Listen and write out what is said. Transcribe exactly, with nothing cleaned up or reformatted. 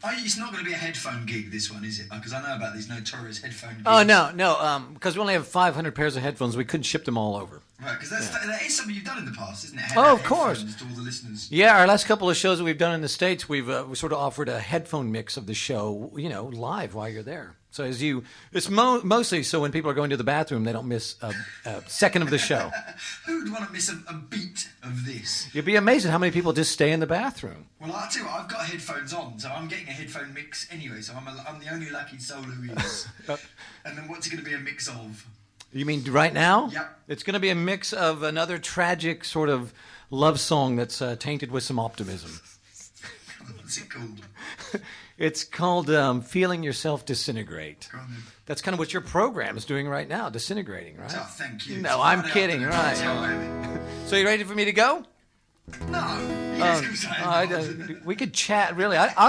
Oh, it's not going to be a headphone gig, this one, is it? Because I know about these notorious headphone gigs. Oh, no, no, um, because we only have five hundred pairs of headphones. We couldn't ship them all over. Right, because yeah. that is something you've done in the past, isn't it? Head, oh, of course. To all the listeners. Yeah, our last couple of shows that we've done in the States, we've uh, we sort of offered a headphone mix of the show, you know, live while you're there. So as you, it's mo- mostly so when people are going to the bathroom, they don't miss a, a second of the show. Who would want to miss a, a beat of this? You'd be amazed at how many people just stay in the bathroom. Well, I'll tell you what, I've got headphones on, so I'm getting a headphone mix anyway, so I'm, a, I'm the only lucky soul who is. And then what's it going to be a mix of? You mean right now? Yep. It's going to be a mix of another tragic sort of love song that's uh, tainted with some optimism. What's it called? It's called um, Feeling Yourself Disintegrate. Go on then. That's kind of what your program is doing right now, disintegrating, right? Oh, thank you. No, I'm kidding, right. So you ready for me to go? No. Yes, Um, because I, I, we could chat, really. I,